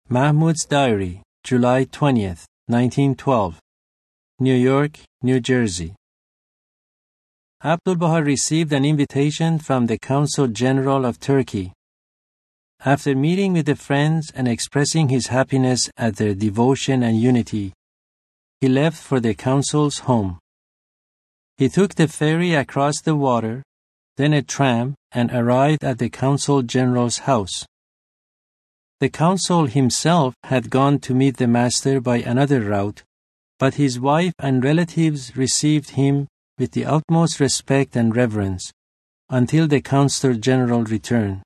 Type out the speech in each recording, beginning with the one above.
Mahmoud's Diary, July 20th, 1912. New York, New Jersey. Abdu'l-Baha received an invitation from the Consul General of Turkey. After meeting with the friends and expressing his happiness at their devotion and unity, he left for the consul's home. He took the ferry across the water, then a tram, and arrived at the Consul General's house. The consul himself had gone to meet the master by another route, but his wife and relatives received him with the utmost respect and reverence until the Consul General returned.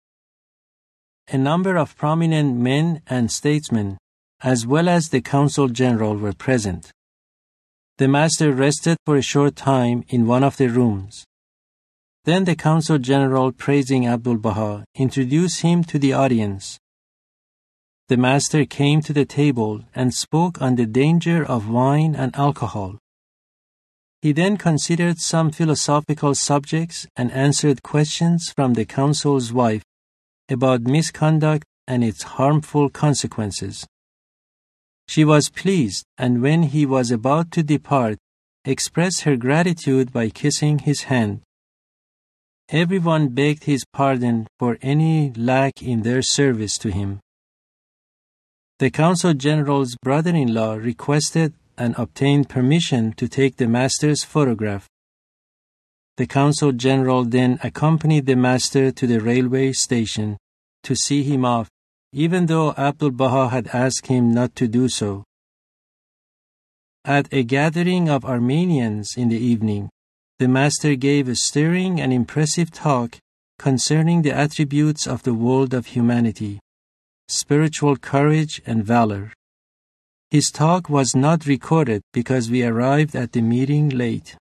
A number of prominent men and statesmen, as well as the Consul General, were present. The master rested for a short time in one of the rooms. Then the Consul General, praising Abdu'l-Baha, introduced him to the audience. The master came to the table and spoke on the danger of wine and alcohol. He then considered some philosophical subjects and answered questions from the consul's wife about misconduct and its harmful consequences. She was pleased, and when he was about to depart, expressed her gratitude by kissing his hand. Everyone begged his pardon for any lack in their service to him. The Consul General's brother-in-law requested and obtained permission to take the master's photograph. The Consul General then accompanied the master to the railway station to see him off, even though Abdu'l-Baha had asked him not to do so. At a gathering of Armenians in the evening, the master gave a stirring and impressive talk concerning the attributes of the world of humanity, spiritual courage and valor. His talk was not recorded because we arrived at the meeting late.